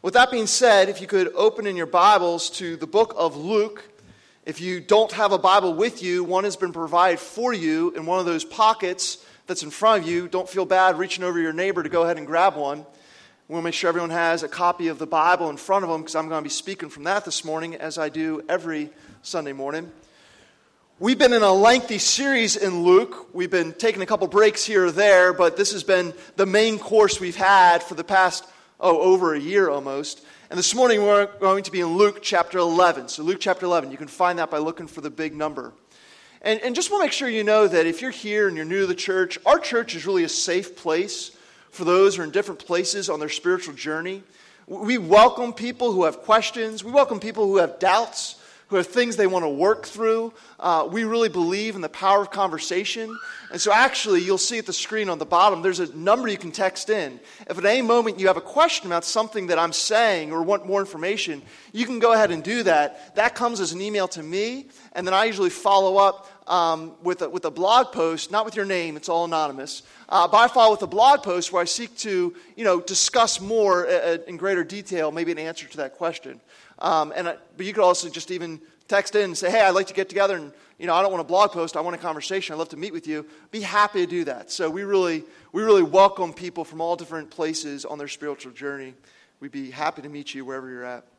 With that being said, if you could open in your Bibles to the book of Luke. If you don't have a Bible with you, one has been provided for you in one of those pockets that's in front of you. Don't feel bad reaching over your neighbor to go ahead and grab one. We want to make sure everyone has a copy of the Bible in front of them, because I'm going to be speaking from that this morning, as I do every Sunday morning. We've been in a lengthy series in Luke. We've been taking a couple breaks here or there, but this has been the main course we've had for the past, over a year almost. And this morning we're going to be in Luke chapter 11. So Luke chapter 11, you can find that by looking for the big number. And just want to make sure you know that if you're here and you're new to the church, our church is really a safe place for those who are in different places on their spiritual journey. We welcome people who have questions. We welcome people who have doubts, who have things they want to work through. We really believe in the power of conversation. And so actually, you'll see at the screen on the bottom, there's a number you can text in. If at any moment you have a question about something that I'm saying or want more information, you can go ahead and do that. That comes as an email to me, and then I usually follow up with a blog post, not with your name, it's all anonymous, but I follow with a blog post where I seek to discuss more in greater detail, maybe an answer to that question. But you could also just even text in and say, hey, I'd like to get together and, I don't want a blog post, I want a conversation, I'd love to meet with you. Be happy to do that. So we really welcome people from all different places on their spiritual journey. We'd be happy to meet you wherever you're at.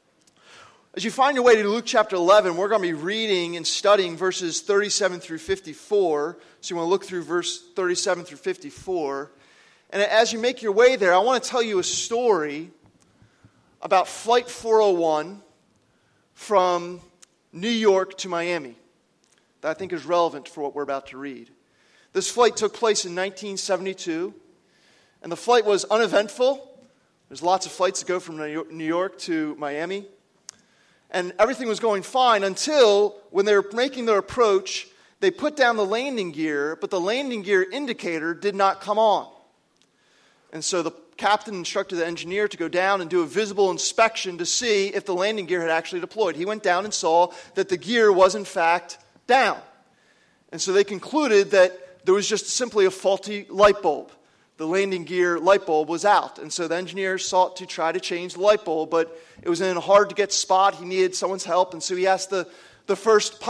As you find your way to Luke chapter 11, we're going to be reading and studying verses 37 through 54. So you want to look through verse 37 through 54. And as you make your way there, I want to tell you a story about Flight 401 from New York to Miami that I think is relevant for what we're about to read. This flight took place in 1972, and the flight was uneventful. There's lots of flights that go from New York to Miami. And everything was going fine until when they were making their approach, they put down the landing gear, but the landing gear indicator did not come on. And so the captain instructed the engineer to go down and do a visible inspection to see if the landing gear had actually deployed. He went down and saw that the gear was in fact down. And so they concluded that there was just simply a faulty light bulb. The landing gear light bulb was out. And so the engineer sought to try to change the light bulb, but it was in a hard to get spot. He needed someone's help. And so he asked the first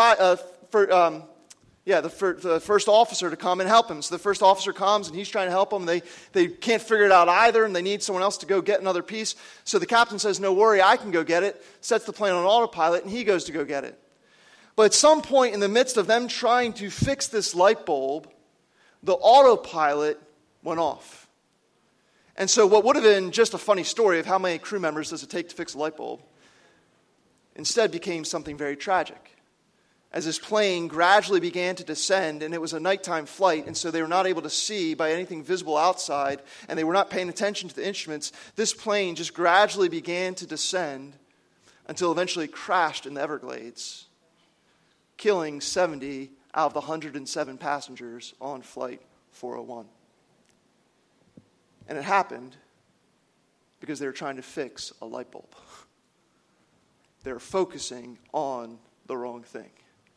officer to come and help him. So the first officer comes and he's trying to help them. They can't figure it out either, and they need someone else to go get another piece. So the captain says, no worry, I can go get it. Sets the plane on autopilot, and he goes to go get it. But at some point in the midst of them trying to fix this light bulb, the autopilot went off. And so what would have been just a funny story of how many crew members does it take to fix a light bulb, instead became something very tragic. As this plane gradually began to descend, and it was a nighttime flight, and so they were not able to see by anything visible outside, and they were not paying attention to the instruments, this plane just gradually began to descend until eventually it crashed in the Everglades, killing 70 out of the 107 passengers on Flight 401. And it happened because they were trying to fix a light bulb. They were focusing on the wrong thing.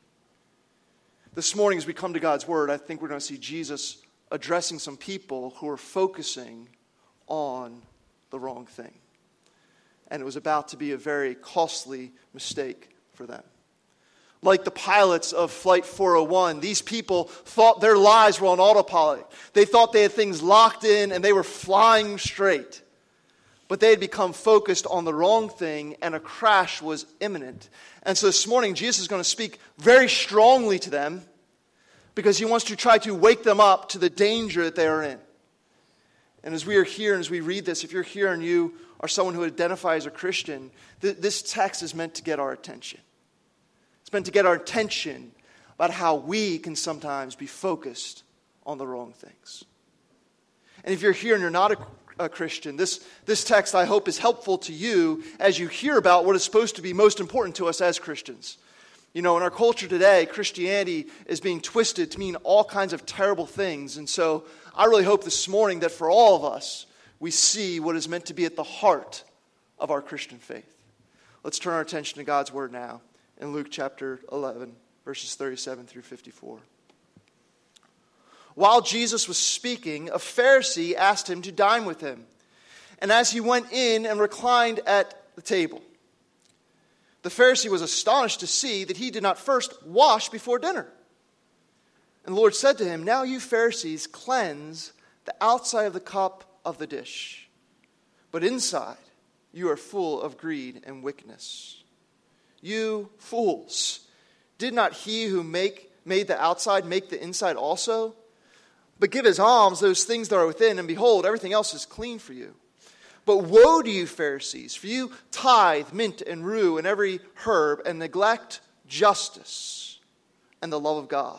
This morning, as we come to God's Word, I think we're going to see Jesus addressing some people who are focusing on the wrong thing. And it was about to be a very costly mistake for them. Like the pilots of Flight 401, these people thought their lives were on autopilot. They thought they had things locked in and they were flying straight. But they had become focused on the wrong thing, and a crash was imminent. And so this morning, Jesus is going to speak very strongly to them because he wants to try to wake them up to the danger that they are in. And as we are here and as we read this, if you're here and you are someone who identifies as a Christian, this text is meant to get our attention. It's meant to get our attention about how we can sometimes be focused on the wrong things. And if you're here and you're not a Christian, this text, I hope, is helpful to you as you hear about what is supposed to be most important to us as Christians. In our culture today, Christianity is being twisted to mean all kinds of terrible things. And so I really hope this morning that for all of us, we see what is meant to be at the heart of our Christian faith. Let's turn our attention to God's Word now in Luke chapter 11, verses 37 through 54. While Jesus was speaking, a Pharisee asked him to dine with him. and as he went in and reclined at the table. The Pharisee was astonished to see that he did not first wash before dinner. And the Lord said to him, now you Pharisees cleanse the outside of the cup of the dish, but inside you are full of greed and wickedness. You fools, did not he who made the outside make the inside also? But give as alms those things that are within, and behold, everything else is clean for you. But woe to you, Pharisees, for you tithe mint and rue and every herb, and neglect justice and the love of God.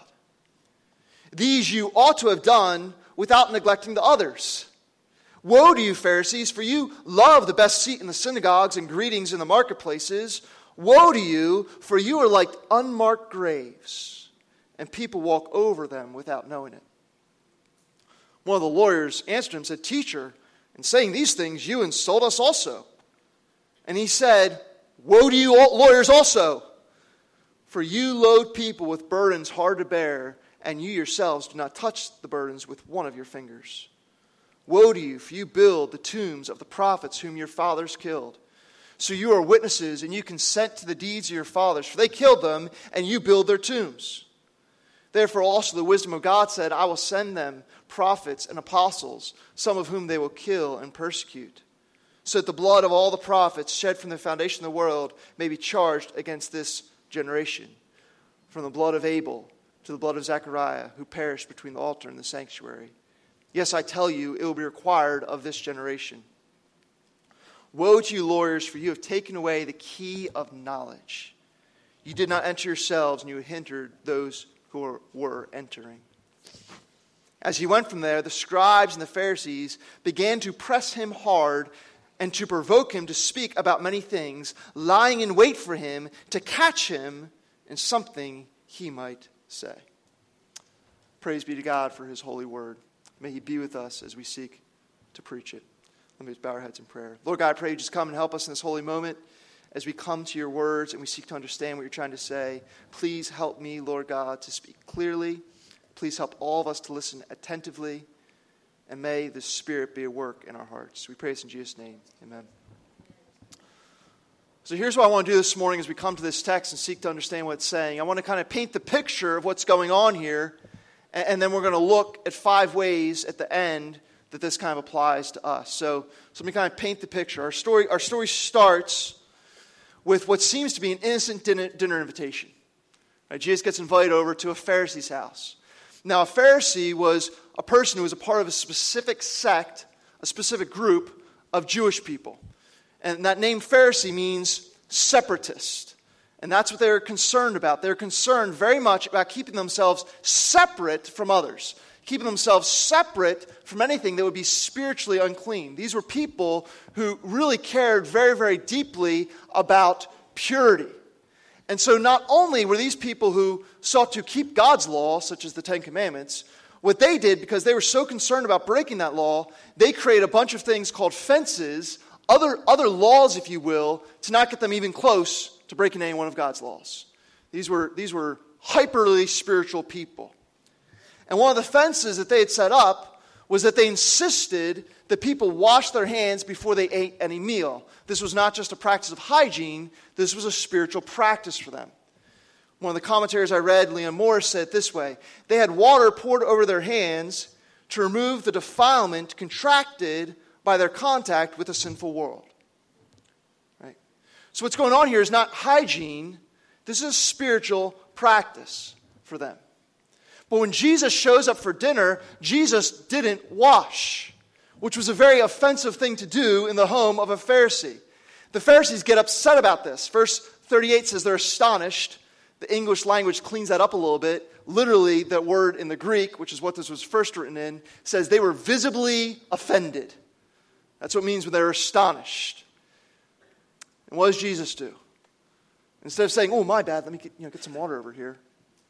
These you ought to have done without neglecting the others. Woe to you, Pharisees, for you love the best seat in the synagogues and greetings in the marketplaces. Woe to you, for you are like unmarked graves, and people walk over them without knowing it. One of the lawyers answered him and said, Teacher, in saying these things, you insult us also. And he said, woe to you lawyers also, for you load people with burdens hard to bear, and you yourselves do not touch the burdens with one of your fingers. Woe to you, for you build the tombs of the prophets whom your fathers killed. So you are witnesses, and you consent to the deeds of your fathers, for they killed them, and you build their tombs. Therefore also the wisdom of God said, I will send them prophets and apostles, some of whom they will kill and persecute, so that the blood of all the prophets shed from the foundation of the world may be charged against this generation, from the blood of Abel to the blood of Zechariah, who perished between the altar and the sanctuary. Yes, I tell you, it will be required of this generation. Woe to you, lawyers, for you have taken away the key of knowledge. You did not enter yourselves, and you hindered those who were entering. As he went from there, the scribes and the Pharisees began to press him hard and to provoke him to speak about many things, lying in wait for him to catch him in something he might say. Praise be to God for his holy word. May he be with us as we seek to preach it. Let me just bow our heads in prayer. Lord God, I pray you just come and help us in this holy moment as we come to your words and we seek to understand what you're trying to say. Please help me, Lord God, to speak clearly. Please help all of us to listen attentively. And may the Spirit be at work in our hearts. We pray this in Jesus' name. Amen. So here's what I want to do this morning as we come to this text and seek to understand what it's saying. I want to kind of paint the picture of what's going on here. And then we're going to look at 5 ways at the end that this kind of applies to us. So let me kind of paint the picture. Our story starts with what seems to be an innocent dinner invitation. Right? Jesus gets invited over to a Pharisee's house. Now, a Pharisee was a person who was a part of a specific sect, a specific group of Jewish people. And that name Pharisee means separatist. And that's what they're concerned about. They're concerned very much about keeping themselves separate from others, keeping themselves separate from anything that would be spiritually unclean. These were people who really cared very, very deeply about purity. And so not only were these people who sought to keep God's law, such as the Ten Commandments, what they did, because they were so concerned about breaking that law, they created a bunch of things called fences, other laws, if you will, to not get them even close to breaking any one of God's laws. These were hyperly spiritual people. And one of the fences that they had set up was that they insisted that people wash their hands before they ate any meal. This was not just a practice of hygiene, this was a spiritual practice for them. One of the commentaries I read, Leon Morris, said it this way: they had water poured over their hands to remove the defilement contracted by their contact with a sinful world. Right? So what's going on here is not hygiene, this is spiritual practice for them. But when Jesus shows up for dinner, Jesus didn't wash, which was a very offensive thing to do in the home of a Pharisee. The Pharisees get upset about this. Verse 38 says they're astonished. The English language cleans that up a little bit. Literally, that word in the Greek, which is what this was first written in, says they were visibly offended. That's what it means when they're astonished. And what does Jesus do? Instead of saying, oh, my bad, let me get some water over here,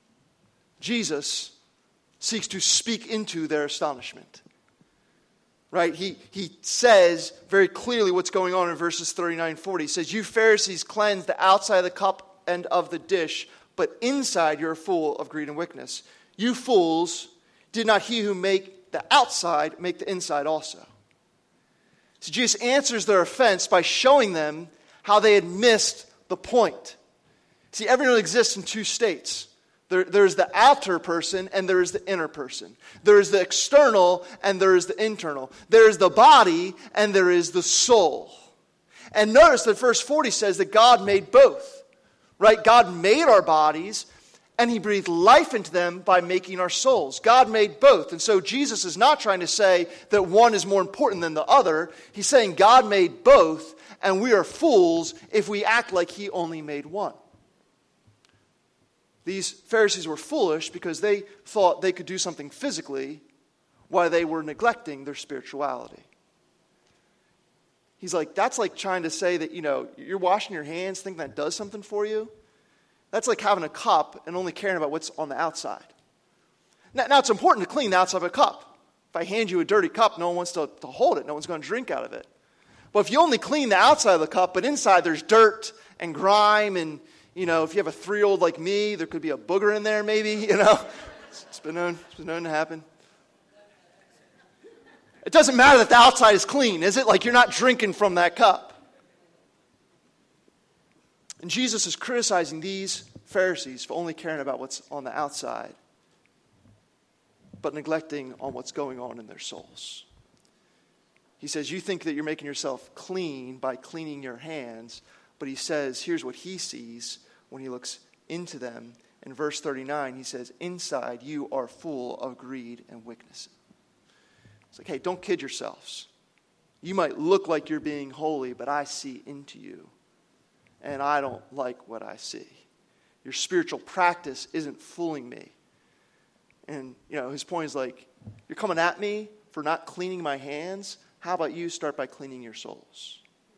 Jesus seeks to speak into their astonishment. Right? He says very clearly what's going on in verses 39 and 40. He says, you Pharisees cleanse the outside of the cup and of the dish, but inside you're full of greed and wickedness. You fools, did not he who make the outside make the inside also? So Jesus answers their offense by showing them how they had missed the point. See, everyone exists in two states. There's the outer person and there is the inner person. There is the external and there is the internal. There is the body and there is the soul. And notice that verse 40 says that God made both. Right? God made our bodies and he breathed life into them by making our souls. God made both. And so Jesus is not trying to say that one is more important than the other. He's saying God made both, and we are fools if we act like he only made one. These Pharisees were foolish because they thought they could do something physically while they were neglecting their spirituality. He's like, that's like trying to say that, you're washing your hands, thinking that does something for you. That's like having a cup and only caring about what's on the outside. Now it's important to clean the outside of a cup. If I hand you a dirty cup, no one wants to hold it. No one's going to drink out of it. But if you only clean the outside of the cup, but inside there's dirt and grime and, if you have a 3-year-old like me, there could be a booger in there maybe, It's been known to happen. It doesn't matter that the outside is clean, is it? Like you're not drinking from that cup. And Jesus is criticizing these Pharisees for only caring about what's on the outside, but neglecting on what's going on in their souls. He says, you think that you're making yourself clean by cleaning your hands, but he says, here's what he sees when he looks into them. In verse 39, he says, inside you are full of greed and wickedness. It's like, hey, don't kid yourselves. You might look like you're being holy, but I see into you. And I don't like what I see. Your spiritual practice isn't fooling me. And, his point is like, you're coming at me for not cleaning my hands. How about you start by cleaning your souls?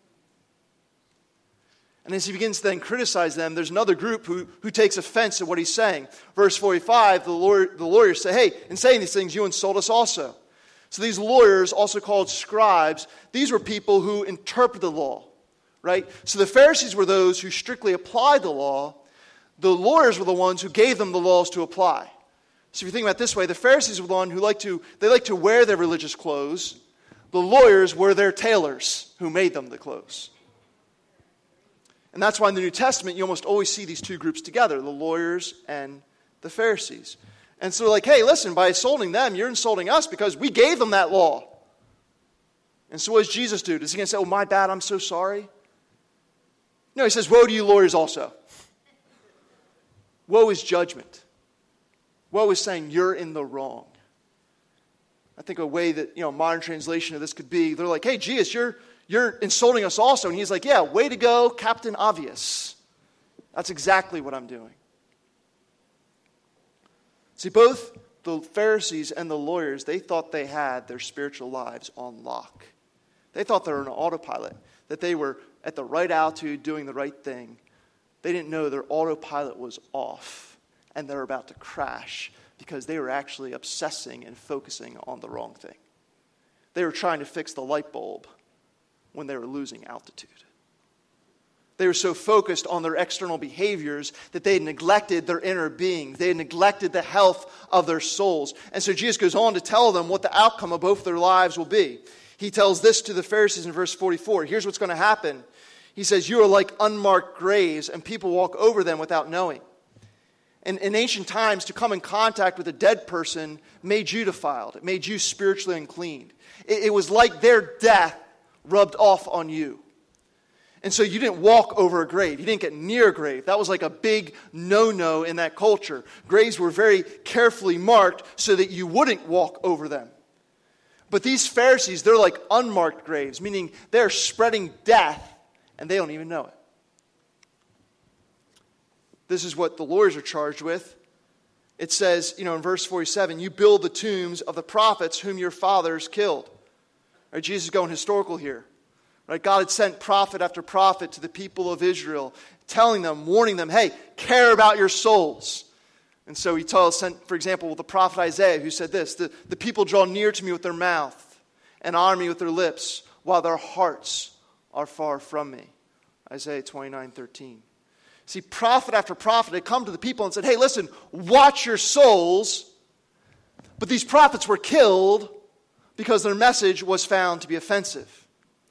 And as he begins to then criticize them, there's another group who takes offense at what he's saying. Verse 45, the lawyers say, hey, in saying these things, you insult us also. So these lawyers, also called scribes, these were people who interpret the law. Right? So the Pharisees were those who strictly applied the law. The lawyers were the ones who gave them the laws to apply. So if you think about it this way, the Pharisees were the one who like to wear their religious clothes. The lawyers were their tailors who made them the clothes. And that's why in the New Testament you almost always see these two groups together, the lawyers and the Pharisees. And so they're like, hey, listen, by insulting them, you're insulting us because we gave them that law. And so what does Jesus do? Does he going to say, oh, my bad, I'm so sorry? No, he says, woe to you lawyers also. Woe is judgment. Woe is saying you're in the wrong. I think a way that, modern translation of this could be, they're like, hey, Jesus, you're insulting us also. And he's like, yeah, way to go, Captain Obvious. That's exactly what I'm doing. See, both the Pharisees and the lawyers, they thought they had their spiritual lives on lock. They thought they were on autopilot, that they were at the right altitude doing the right thing. They didn't know their autopilot was off and they're about to crash because they were actually obsessing and focusing on the wrong thing. They were trying to fix the light bulb when they were losing altitude. They were so focused on their external behaviors that they had neglected their inner being. They had neglected the health of their souls. And so Jesus goes on to tell them what the outcome of both their lives will be. He tells this to the Pharisees in verse 44. Here's what's going to happen. He says, you are like unmarked graves, and people walk over them without knowing. And in ancient times, to come in contact with a dead person made you defiled. It made you spiritually unclean. It was like their death rubbed off on you. And so you didn't walk over a grave. You didn't get near a grave. That was like a big no-no in that culture. Graves were very carefully marked so that you wouldn't walk over them. But these Pharisees, they're like unmarked graves, meaning they're spreading death and they don't even know it. This is what the lawyers are charged with. It says, in verse 47, you build the tombs of the prophets whom your fathers killed. Right, Jesus is going historical here. Right, God had sent prophet after prophet to the people of Israel, telling them, warning them, hey, care about your souls. And so he sent, for example, the prophet Isaiah, who said this, the people draw near to me with their mouth and honor me with their lips, while their hearts are far from me. Isaiah 29:13. See, prophet after prophet had come to the people and said, hey, listen, watch your souls. But these prophets were killed because their message was found to be offensive.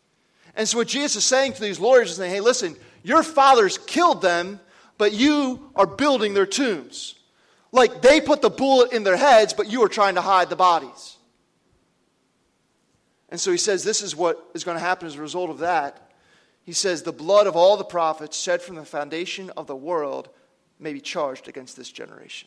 And so what Jesus is saying to these lawyers is saying, hey, listen, your fathers killed them, but you are building their tombs. Like they put the bullet in their heads, but you are trying to hide the bodies. And so he says this is what is going to happen as a result of that. He says the blood of all the prophets shed from the foundation of the world may be charged against this generation.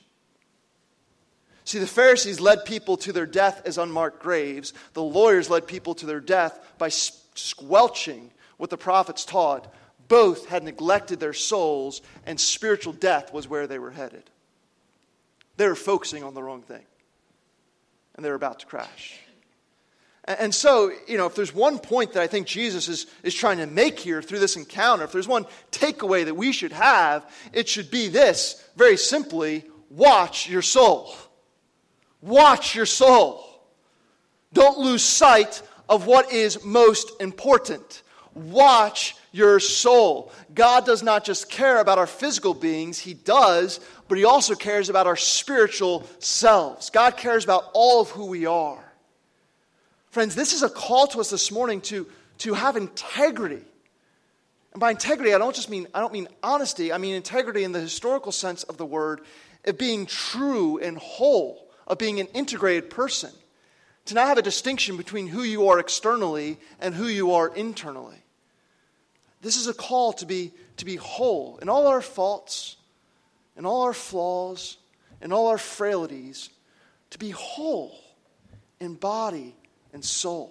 See, the Pharisees led people to their death as unmarked graves. The lawyers led people to their death by squelching what the prophets taught. Both had neglected their souls, and spiritual death was where they were headed. They were focusing on the wrong thing, and they were about to crash. And so, if there's one point that I think Jesus is trying to make here through this encounter, if there's one takeaway that we should have, it should be this, very simply, watch your soul. Watch your soul. Don't lose sight of what is most important. Watch your soul. God does not just care about our physical beings, He does, but He also cares about our spiritual selves. God cares about all of who we are. Friends, this is a call to us this morning to have integrity. And by integrity, I don't mean honesty. I mean integrity in the historical sense of the word, of being true and whole, of being an integrated person. To not have a distinction between who you are externally and who you are internally. This is a call to be whole in all our faults, in all our flaws, in all our frailties, to be whole in body and soul.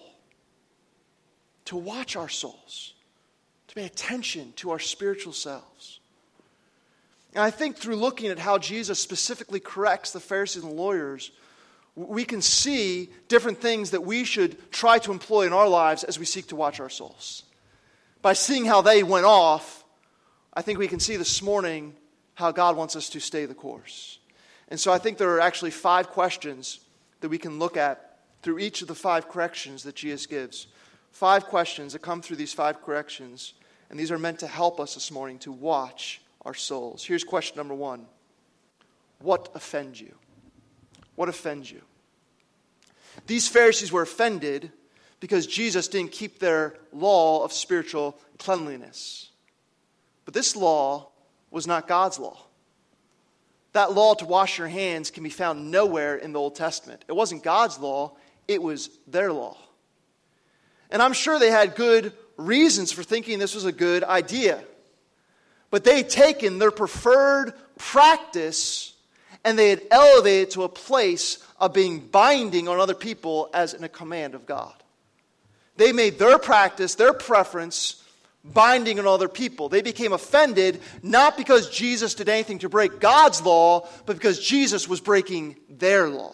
To watch our souls, to pay attention to our spiritual selves. And I think through looking at how Jesus specifically corrects the Pharisees and lawyers, we can see different things that we should try to employ in our lives as we seek to watch our souls. By seeing how they went off, I think we can see this morning how God wants us to stay the course. And so I think there are actually 5 questions that we can look at through each of the 5 corrections that Jesus gives. 5 questions that come through these 5 corrections, and these are meant to help us this morning to watch our souls. Here's question number 1. What offends you? What offends you? These Pharisees were offended because Jesus didn't keep their law of spiritual cleanliness. But this law was not God's law. That law to wash your hands can be found nowhere in the Old Testament. It wasn't God's law, it was their law. And I'm sure they had good reasons for thinking this was a good idea. But they had taken their preferred practice and they had elevated it to a place of being binding on other people as in a command of God. They made their practice, their preference, binding on other people. They became offended not because Jesus did anything to break God's law, but because Jesus was breaking their law.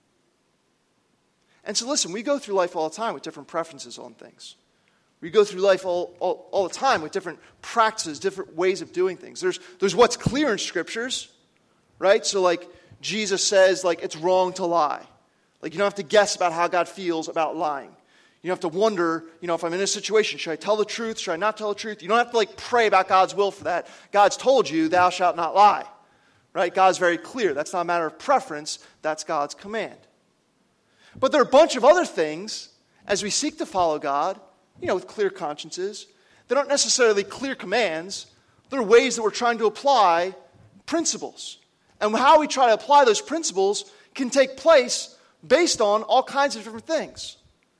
And so listen, we go through life all the time with different preferences on things. We go through life all the time with different practices, different ways of doing things. There's what's clear in scriptures, right? So like Jesus says, like it's wrong to lie. Like you don't have to guess about how God feels about lying. You don't have to wonder, if I'm in a situation, should I tell the truth? Should I not tell the truth? You don't have to pray about God's will for that. God's told you, thou shalt not lie. Right? God's very clear. That's not a matter of preference. That's God's command. But there are a bunch of other things as we seek to follow God, with clear consciences. They aren't necessarily clear commands. They're ways that we're trying to apply principles. And how we try to apply those principles can take place based on all kinds of different things.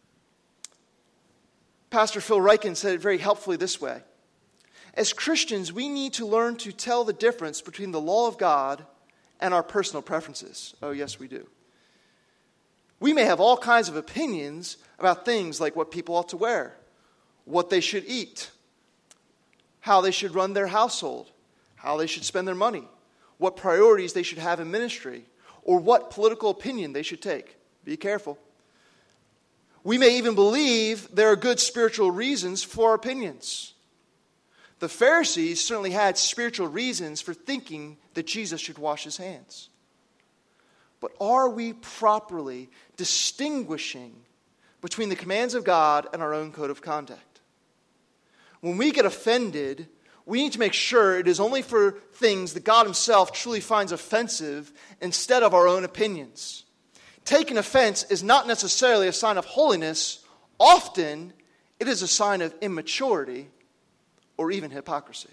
Pastor Phil Ryken said it very helpfully this way. As Christians, we need to learn to tell the difference between the law of God and our personal preferences. Oh, yes, we do. We may have all kinds of opinions about things like what people ought to wear, what they should eat, how they should run their household, how they should spend their money, what priorities they should have in ministry, or what political opinion they should take. Be careful. We may even believe there are good spiritual reasons for our opinions. The Pharisees certainly had spiritual reasons for thinking that Jesus should wash his hands. But are we properly distinguishing between the commands of God and our own code of conduct? When we get offended, we need to make sure it is only for things that God himself truly finds offensive instead of our own opinions. Taking offense is not necessarily a sign of holiness. Often, it is a sign of immaturity or even hypocrisy.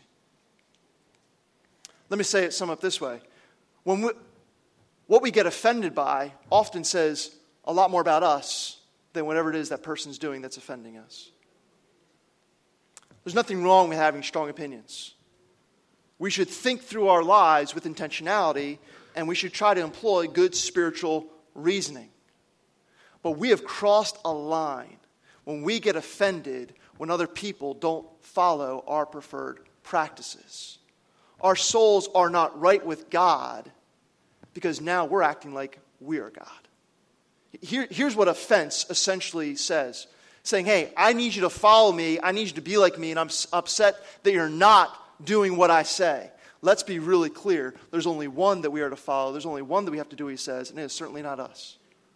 Let me sum up this way. What we get offended by often says a lot more about us than whatever it is that person's doing that's offending us. There's nothing wrong with having strong opinions. We should think through our lives with intentionality, and we should try to employ good spiritual reasoning. But we have crossed a line when we get offended when other people don't follow our preferred practices. Our souls are not right with God because now we're acting like we are God. Here's what offense essentially says. Saying, hey, I need you to follow me, I need you to be like me, and I'm upset that you're not doing what I say. Let's be really clear. There's only one that we are to follow. There's only one that we have to do what he says, and it is certainly not us.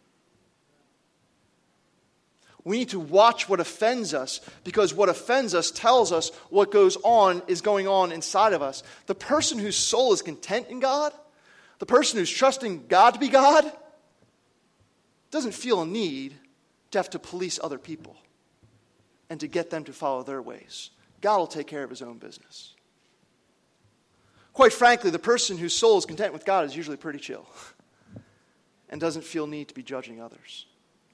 We need to watch what offends us, because what offends us tells us what is going on inside of us. The person whose soul is content in God, the person who's trusting God to be God, doesn't feel a need to have to police other people and to get them to follow their ways. God will take care of his own business. Quite frankly, the person whose soul is content with God is usually pretty chill and doesn't feel need to be judging others.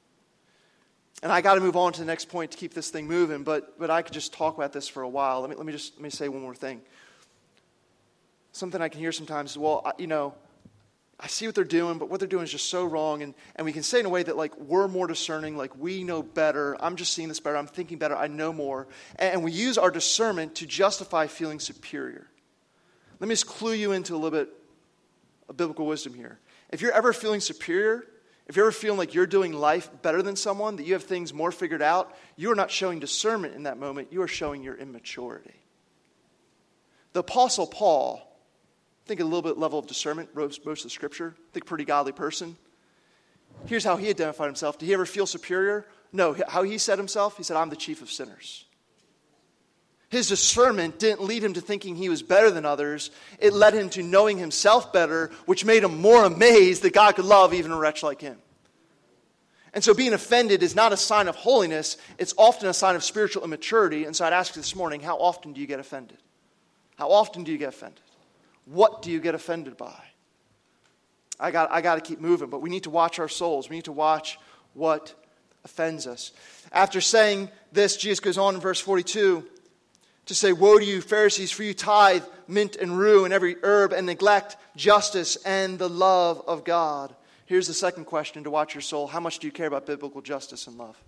And I got to move on to the next point to keep this thing moving, but I could just talk about this for a while. Let me say one more thing. Something I can hear sometimes is, well, I see what they're doing, but what they're doing is just so wrong. And we can say in a way that, like, we're more discerning, like, we know better. I'm just seeing this better. I'm thinking better. I know more. And we use our discernment to justify feeling superior. Let me just clue you into a little bit of biblical wisdom here. If you're ever feeling superior, if you're ever feeling like you're doing life better than someone, that you have things more figured out, you are not showing discernment in that moment. You are showing your immaturity. The Apostle Paul, think a little bit level of discernment, wrote most of the scripture. Think pretty godly person. Here's how he identified himself. Did he ever feel superior? No. How he said himself? He said, I'm the chief of sinners. His discernment didn't lead him to thinking he was better than others. It led him to knowing himself better, which made him more amazed that God could love even a wretch like him. And so being offended is not a sign of holiness. It's often a sign of spiritual immaturity. And so I'd ask you this morning, how often do you get offended? How often do you get offended? What do you get offended by? I got to keep moving, but we need to watch our souls. We need to watch what offends us. After saying this, Jesus goes on in verse 42 to say, woe to you, Pharisees, for you tithe mint and rue and every herb and neglect justice and the love of God. Here's the second question to watch your soul. How much do you care about biblical justice and love?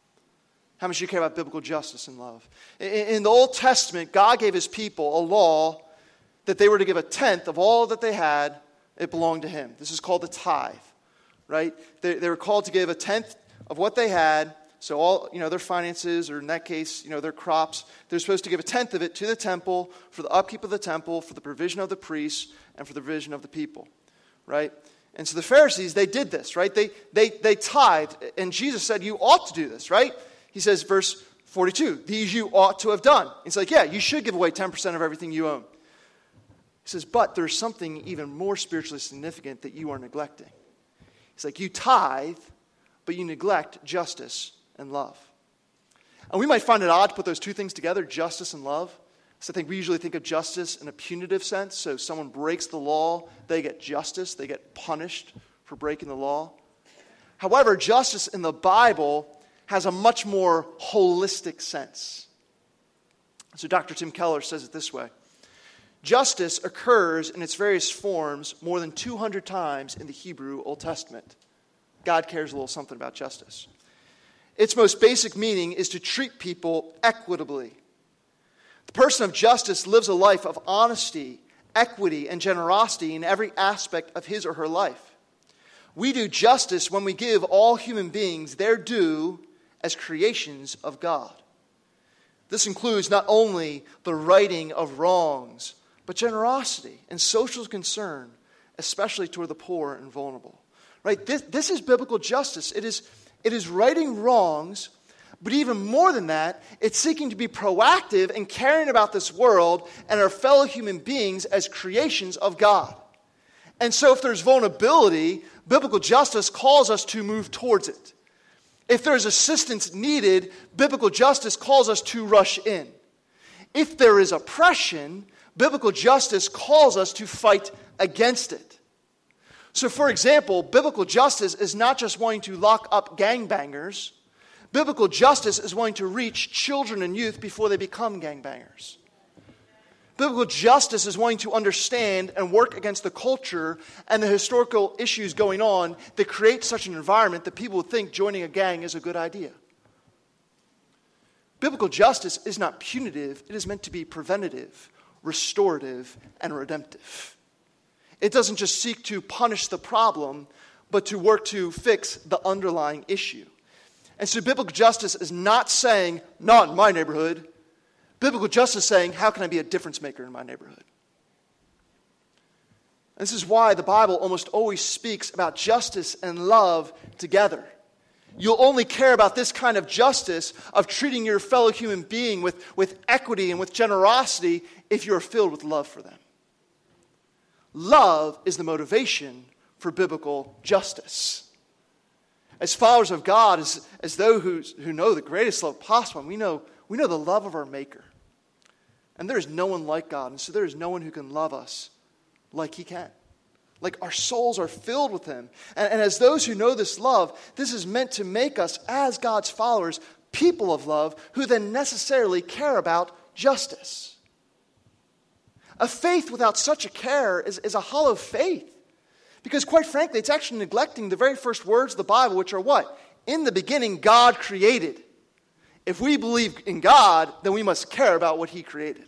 How much do you care about biblical justice and love? In the Old Testament, God gave his people a law that they were to give a tenth of all that they had. It belonged to him. This is called the tithe, right? They were called to give a tenth of what they had. So all, their finances, or in that case, their crops, they're supposed to give a tenth of it to the temple for the upkeep of the temple, for the provision of the priests, and for the provision of the people, right? And so the Pharisees, they did this, right? They tithed, and Jesus said, you ought to do this, right? He says, verse 42, these you ought to have done. It's like, yeah, you should give away 10% of everything you own. He says, but there's something even more spiritually significant that you are neglecting. He's like, you tithe, but you neglect justice and love. And we might find it odd to put those two things together, justice and love. So I think we usually think of justice in a punitive sense. So if someone breaks the law, they get justice. They get punished for breaking the law. However, justice in the Bible has a much more holistic sense. So Dr. Tim Keller says it this way. Justice occurs in its various forms more than 200 times in the Hebrew Old Testament. God cares a little something about justice. Its most basic meaning is to treat people equitably. The person of justice lives a life of honesty, equity, and generosity in every aspect of his or her life. We do justice when we give all human beings their due as creations of God. This includes not only the righting of wrongs, but generosity and social concern, especially toward the poor and vulnerable. Right? This is biblical justice. It is righting wrongs, but even more than that, it's seeking to be proactive and caring about this world and our fellow human beings as creations of God. And so if there's vulnerability, biblical justice calls us to move towards it. If there's assistance needed, biblical justice calls us to rush in. If there is oppression, biblical justice calls us to fight against it. So, for example, biblical justice is not just wanting to lock up gangbangers. Biblical justice is wanting to reach children and youth before they become gangbangers. Biblical justice is wanting to understand and work against the culture and the historical issues going on that create such an environment that people would think joining a gang is a good idea. Biblical justice is not punitive. It is meant to be preventative, restorative, and redemptive. It doesn't just seek to punish the problem, but to work to fix the underlying issue. And so biblical justice is not saying, not in my neighborhood. Biblical justice is saying, how can I be a difference maker in my neighborhood? And this is why the Bible almost always speaks about justice and love together. You'll only care about this kind of justice, of treating your fellow human being with equity and with generosity, if you're filled with love for them. Love is the motivation for biblical justice. As followers of God, as those who know the greatest love possible, we know the love of our Maker. And there is no one like God, and so there is no one who can love us like He can. Like our souls are filled with Him. And as those who know this love, this is meant to make us, as God's followers, people of love who then necessarily care about justice. A faith without such a care is a hollow faith. Because quite frankly, it's actually neglecting the very first words of the Bible, which are what? In the beginning, God created. If we believe in God, then we must care about what He created.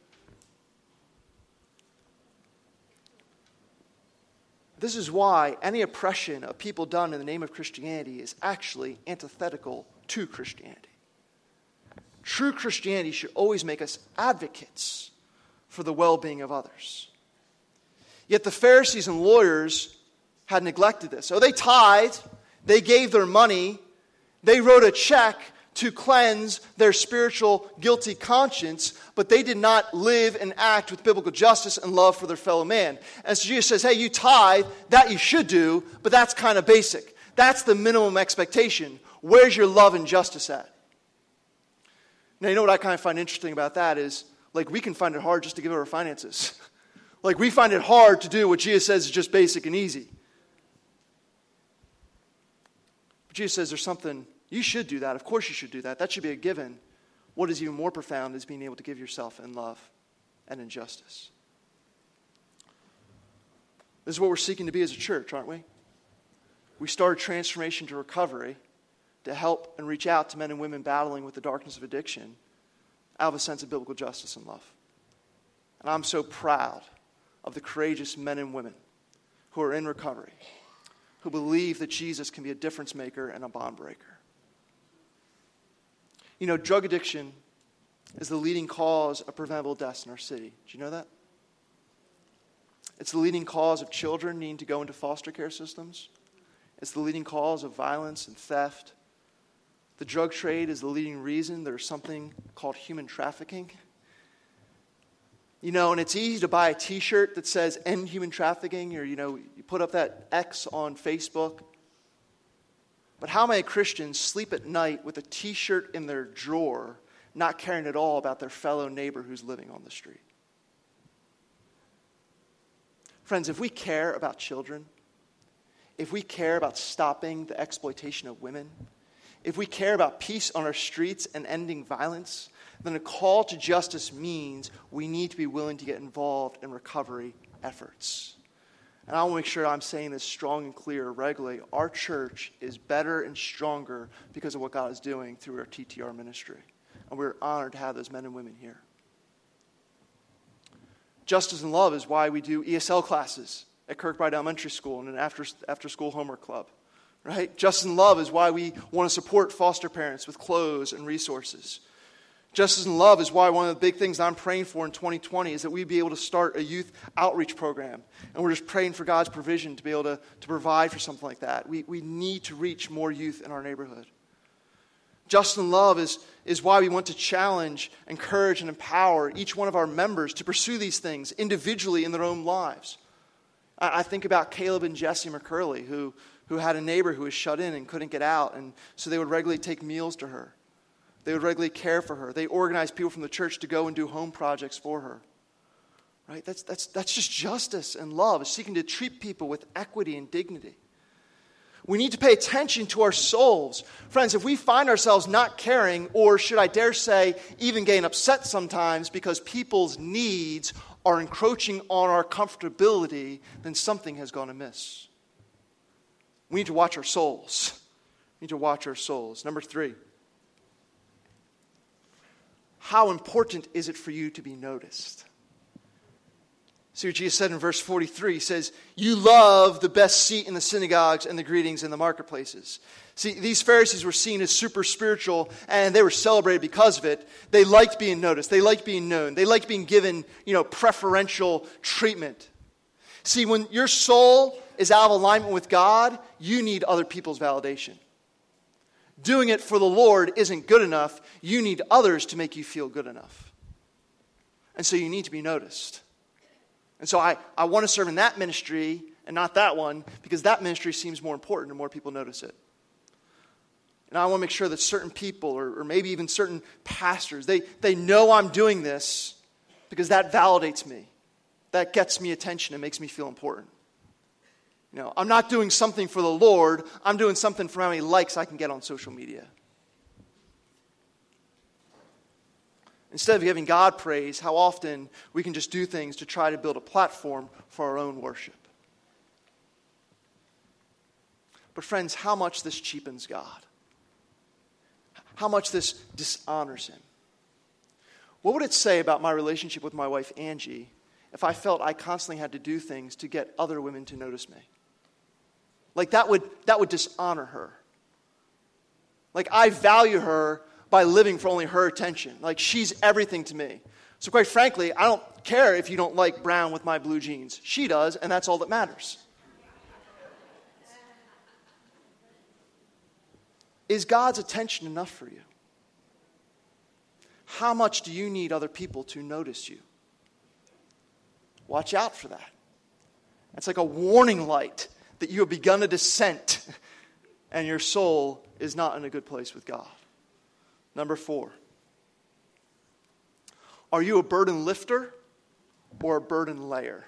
This is why any oppression of people done in the name of Christianity is actually antithetical to Christianity. True Christianity should always make us advocates for the well-being of others. Yet the Pharisees and lawyers had neglected this. So they tithed, they gave their money, they wrote a check to cleanse their spiritual guilty conscience, but they did not live and act with biblical justice and love for their fellow man. And so Jesus says, hey, you tithe, that you should do, but that's kind of basic. That's the minimum expectation. Where's your love and justice at? Now, you know what I kind of find interesting about that is, like, we can find it hard just to give our finances. Like, we find it hard to do what Jesus says is just basic and easy. But Jesus says there's something, you should do that. Of course you should do that. That should be a given. What is even more profound is being able to give yourself in love and in justice. This is what we're seeking to be as a church, aren't we? We started Transformation to Recovery to help and reach out to men and women battling with the darkness of addiction out of a sense of biblical justice and love. And I'm so proud of the courageous men and women who are in recovery, who believe that Jesus can be a difference maker and a bond breaker. You know, drug addiction is the leading cause of preventable deaths in our city. Did you know that? It's the leading cause of children needing to go into foster care systems. It's the leading cause of violence and theft. The drug trade is the leading reason there's something called human trafficking. You know, and it's easy to buy a t-shirt that says end human trafficking, or, you know, you put up that X on Facebook. But how many Christians sleep at night with a t-shirt in their drawer, not caring at all about their fellow neighbor who's living on the street? Friends, if we care about children, if we care about stopping the exploitation of women, if we care about peace on our streets and ending violence, then a call to justice means we need to be willing to get involved in recovery efforts. And I want to make sure I'm saying this strong and clear regularly. Our church is better and stronger because of what God is doing through our TTR ministry. And we're honored to have those men and women here. Justice and love is why we do ESL classes at Kirkbride Elementary School and an after-school homework club. Right? Justice and love is why we want to support foster parents with clothes and resources. Justice and love is why one of the big things I'm praying for in 2020 is that we be able to start a youth outreach program. And we're just praying for God's provision to be able to provide for something like that. We need to reach more youth in our neighborhood. Justice and love is why we want to challenge, encourage, and empower each one of our members to pursue these things individually in their own lives. I think about Caleb and Jesse McCurley, who who had a neighbor who was shut in and couldn't get out. And so they would regularly take meals to her. They would regularly care for her. They organized people from the church to go and do home projects for her. Right? That's just justice and love. It's seeking to treat people with equity and dignity. We need to pay attention to our souls. Friends, if we find ourselves not caring, or should I dare say, even getting upset sometimes because people's needs are encroaching on our comfortability, then something has gone amiss. We need to watch our souls. We need to watch our souls. Number 3. How important is it for you to be noticed? See what Jesus said in verse 43. He says, you love the best seat in the synagogues and the greetings in the marketplaces. See, these Pharisees were seen as super spiritual, and they were celebrated because of it. They liked being noticed. They liked being known. They liked being given, preferential treatment. See, when your soul is out of alignment with God, you need other people's validation. Doing it for the Lord isn't good enough. You need others to make you feel good enough. And so you need to be noticed. And so I want to serve in that ministry and not that one, because that ministry seems more important and more people notice it. And I want to make sure that certain people, or maybe even certain pastors, they know I'm doing this because that validates me. That gets me attention and makes me feel important. I'm not doing something for the Lord. I'm doing something for how many likes I can get on social media. Instead of giving God praise, how often we can just do things to try to build a platform for our own worship. But friends, how much this cheapens God. How much this dishonors Him. What would it say about my relationship with my wife, Angie, if I felt I constantly had to do things to get other women to notice me? Like that would dishonor her. Like I value her by living for only her attention. Like she's everything to me. So quite frankly, I don't care if you don't like brown with my blue jeans. She does, and that's all that matters. Is God's attention enough for you? How much do you need other people to notice you? Watch out for that. It's like a warning light that you have begun a descent and your soul is not in a good place with God. Number 4. Are you a burden lifter or a burden layer?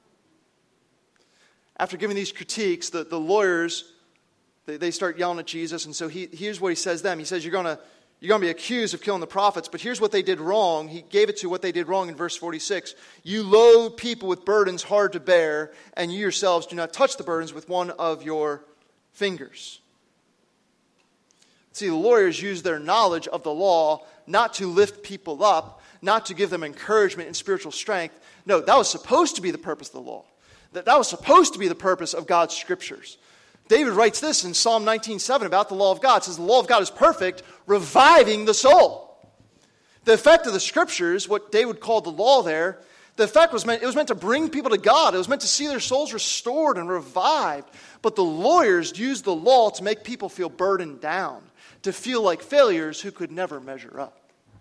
After giving these critiques, the lawyers, they start yelling at Jesus. And so here's what he says to them. He says, you're going to be accused of killing the prophets, but here's what they did wrong. He gave it to what they did wrong in verse 46. You load people with burdens hard to bear, and you yourselves do not touch the burdens with one of your fingers. See, the lawyers used their knowledge of the law not to lift people up, not to give them encouragement and spiritual strength. No, that was supposed to be the purpose of the law. That was supposed to be the purpose of God's scriptures. David writes this in Psalm 19:7 about the law of God. It says, the law of God is perfect, reviving the soul. The effect of the scriptures, what David called the law there, the effect was meant to bring people to God. It was meant to see their souls restored and revived. But the lawyers used the law to make people feel burdened down, to feel like failures who could never measure up.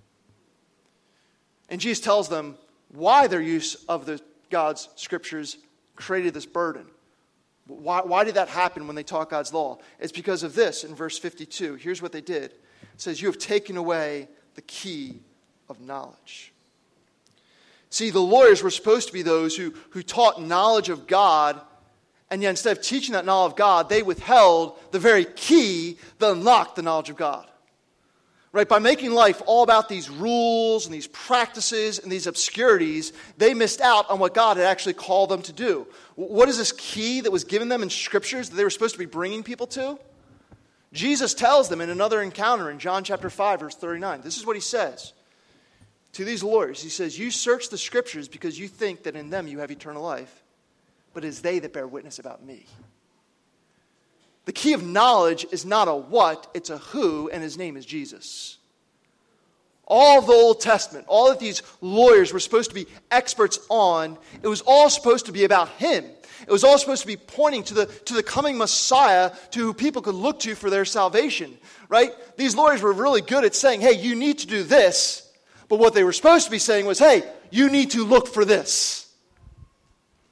And Jesus tells them why their use of God's scriptures created this burden. Why did that happen when they taught God's law? It's because of this in verse 52. Here's what they did. It says, you have taken away the key of knowledge. See, the lawyers were supposed to be those who taught knowledge of God, and yet instead of teaching that knowledge of God, they withheld the very key that unlocked the knowledge of God. Right? By making life all about these rules and these practices and these obscurities, they missed out on what God had actually called them to do. What is this key that was given them in scriptures that they were supposed to be bringing people to? Jesus tells them in another encounter in John chapter 5, verse 39. This is what he says to these lawyers. He says, you search the scriptures because you think that in them you have eternal life, but it is they that bear witness about me. The key of knowledge is not a what, it's a who, and his name is Jesus. All of the Old Testament, all that these lawyers were supposed to be experts on, it was all supposed to be about him. It was all supposed to be pointing to the coming Messiah, to who people could look to for their salvation. Right? These lawyers were really good at saying, hey, you need to do this. But what they were supposed to be saying was, hey, you need to look for this.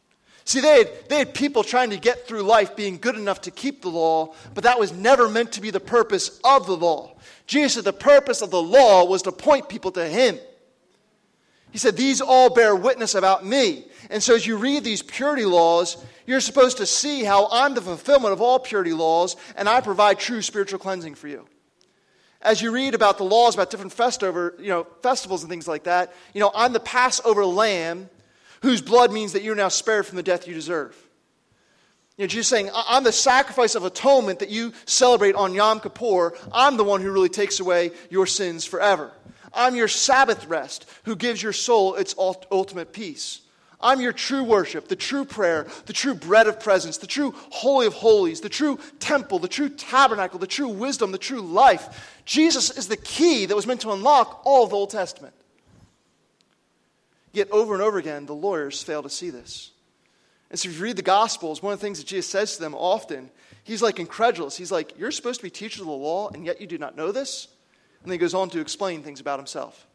See, they had people trying to get through life being good enough to keep the law, but that was never meant to be the purpose of the law. Jesus said the purpose of the law was to point people to him. He said, these all bear witness about me. And so as you read these purity laws, you're supposed to see how I'm the fulfillment of all purity laws, and I provide true spiritual cleansing for you. As you read about the laws about different festivals and things like that, I'm the Passover lamb whose blood means that you're now spared from the death you deserve. Jesus saying, I'm the sacrifice of atonement that you celebrate on Yom Kippur. I'm the one who really takes away your sins forever. I'm your Sabbath rest who gives your soul its ultimate peace. I'm your true worship, the true prayer, the true bread of presence, the true holy of holies, the true temple, the true tabernacle, the true wisdom, the true life. Jesus is the key that was meant to unlock all of the Old Testament. Yet over and over again, the lawyers fail to see this. And so if you read the Gospels, one of the things that Jesus says to them often, he's like incredulous. He's like, you're supposed to be teachers of the law, and yet you do not know this? And then he goes on to explain things about himself.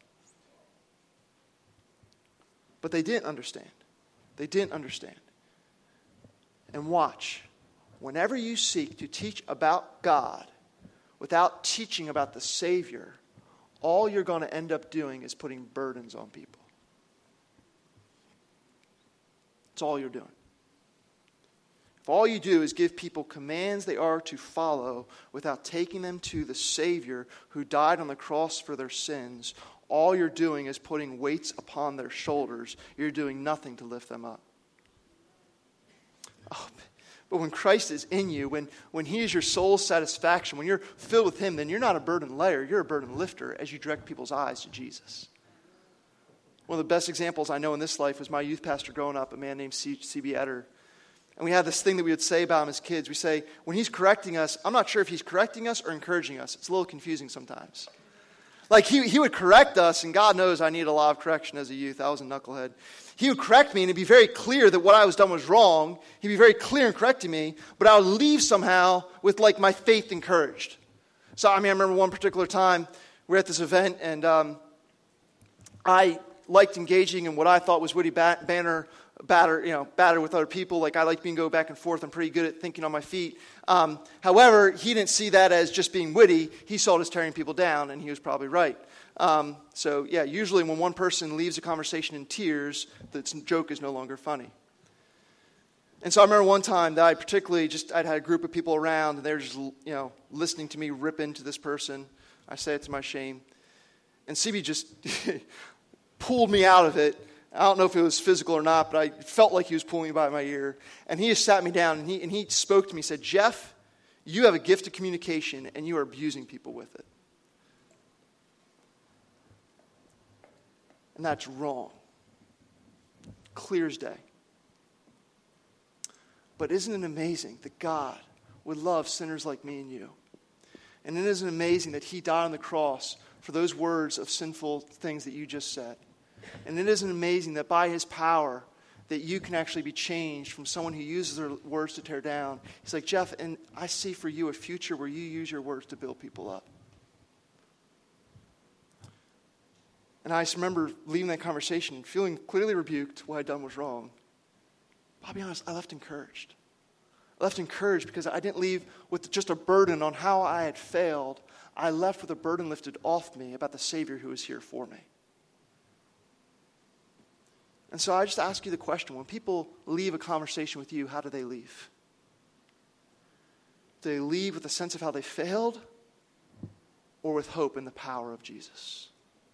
But they didn't understand. They didn't understand. And watch, whenever you seek to teach about God without teaching about the Savior, all you're going to end up doing is putting burdens on people. That's all you're doing. If all you do is give people commands they are to follow without taking them to the Savior who died on the cross for their sins, all you're doing is putting weights upon their shoulders. You're doing nothing to lift them up. Oh, but when Christ is in you, when he is your soul's satisfaction, when you're filled with him, then you're not a burden layer, you're a burden lifter as you direct people's eyes to Jesus. One of the best examples I know in this life was my youth pastor growing up, a man named C.B. Etter. And we had this thing that we would say about him as kids. We say, when he's correcting us, I'm not sure if he's correcting us or encouraging us. It's a little confusing sometimes. Like he would correct us, and God knows I needed a lot of correction as a youth. I was a knucklehead. He would correct me, and it'd be very clear that what I was done was wrong. He'd be very clear in correcting me, but I would leave somehow with like my faith encouraged. So I remember one particular time we were at this event, and I liked engaging in what I thought was witty batter with other people. Like I like being go back and forth. I'm pretty good at thinking on my feet. However, he didn't see that as just being witty. He saw it as tearing people down, and he was probably right. Usually when one person leaves a conversation in tears, the joke is no longer funny. And so I remember one time that I'd had a group of people around, and they were just, listening to me rip into this person. I say it to my shame. And CB just pulled me out of it. I don't know if it was physical or not, but I felt like he was pulling me by my ear. And he just sat me down, and he spoke to me. He said, Jeff, you have a gift of communication, and you are abusing people with it. And that's wrong. Clear as day. But isn't it amazing that God would love sinners like me and you? And it isn't amazing that he died on the cross for those words of sinful things that you just said. And it isn't amazing that by his power that you can actually be changed from someone who uses their words to tear down. He's like, Jeff, and I see for you a future where you use your words to build people up. And I just remember leaving that conversation, feeling clearly rebuked. What I'd done was wrong. But I'll be honest, I left encouraged. I left encouraged because I didn't leave with just a burden on how I had failed. I left with a burden lifted off me about the Savior who was here for me. And so I just ask you the question, when people leave a conversation with you, how do they leave? Do they leave with a sense of how they failed, or with hope in the power of Jesus?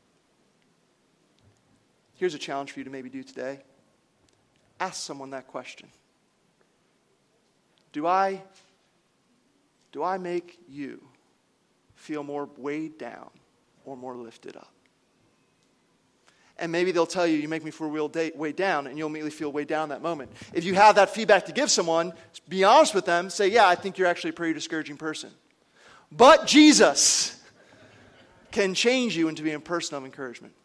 Here's a challenge for you to maybe do today. Ask someone that question. Do I make you feel more weighed down or more lifted up? And maybe they'll tell you, you make me feel real weighed down, and you'll immediately feel weighed down in that moment. If you have that feedback to give someone, be honest with them. Say, yeah, I think you're actually a pretty discouraging person. But Jesus can change you into being a person of encouragement.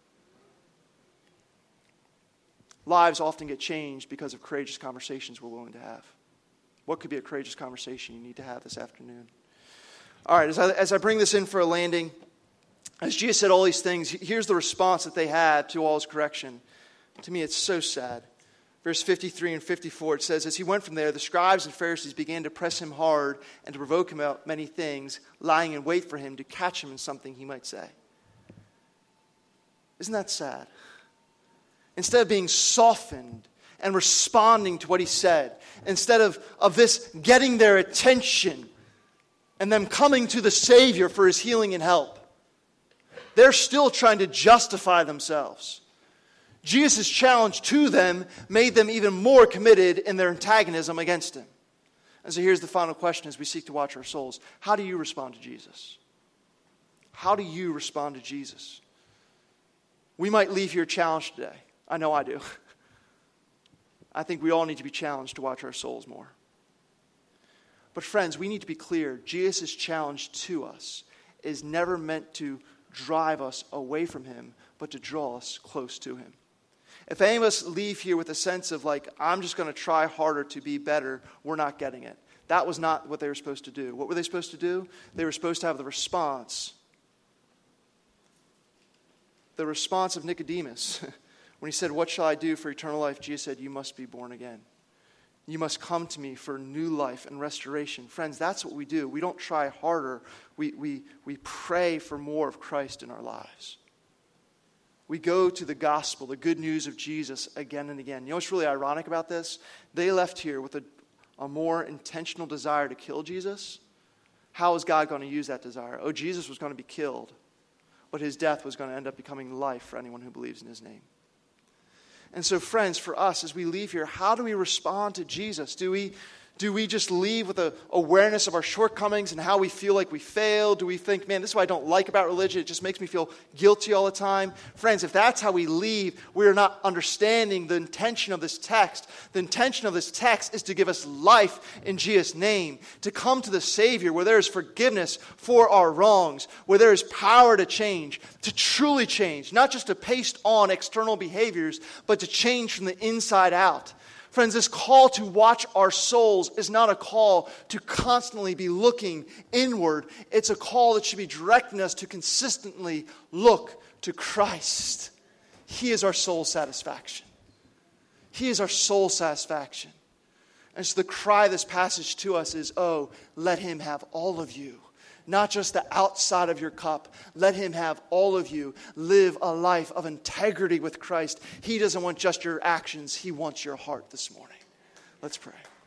Lives often get changed because of courageous conversations we're willing to have. What could be a courageous conversation you need to have this afternoon? All right, as I bring this in for a landing, as Jesus said all these things, here's the response that they had to all his correction. To me, it's so sad. Verse 53 and 54, it says, as he went from there, the scribes and Pharisees began to press him hard and to provoke him about many things, lying in wait for him to catch him in something he might say. Isn't that sad? Instead of being softened and responding to what he said, instead of this getting their attention and them coming to the Savior for his healing and help, they're still trying to justify themselves. Jesus' challenge to them made them even more committed in their antagonism against him. And so here's the final question as we seek to watch our souls. How do you respond to Jesus? How do you respond to Jesus? We might leave here challenged today. I know I do. I think we all need to be challenged to watch our souls more. But friends, we need to be clear. Jesus' challenge to us is never meant to drive us away from him, but to draw us close to him. If any of us leave here with a sense of I'm just going to try harder to be better, we're not getting it. That was not what they were supposed to do. What were they supposed to do? They were supposed to have the response of Nicodemus. When he said, what shall I do for eternal life? Jesus said, you must be born again. You must come to me for new life and restoration. Friends, that's what we do. We don't try harder. We pray for more of Christ in our lives. We go to the gospel, the good news of Jesus again and again. You know what's really ironic about this? They left here with a more intentional desire to kill Jesus. How is God going to use that desire? Oh, Jesus was going to be killed, but his death was going to end up becoming life for anyone who believes in his name. And so, friends, for us, as we leave here, how do we respond to Jesus? Do we just leave with an awareness of our shortcomings and how we feel like we failed? Do we think, man, this is what I don't like about religion. It just makes me feel guilty all the time. Friends, if that's how we leave, we are not understanding the intention of this text. The intention of this text is to give us life in Jesus' name, to come to the Savior where there is forgiveness for our wrongs, where there is power to change, to truly change, not just to paste on external behaviors, but to change from the inside out. Friends, this call to watch our souls is not a call to constantly be looking inward. It's a call that should be directing us to consistently look to Christ. He is our soul satisfaction. He is our soul satisfaction. And so the cry of this passage to us is, oh, let him have all of you. Not just the outside of your cup. Let him have all of you. Live a life of integrity with Christ. He doesn't want just your actions. He wants your heart this morning. Let's pray.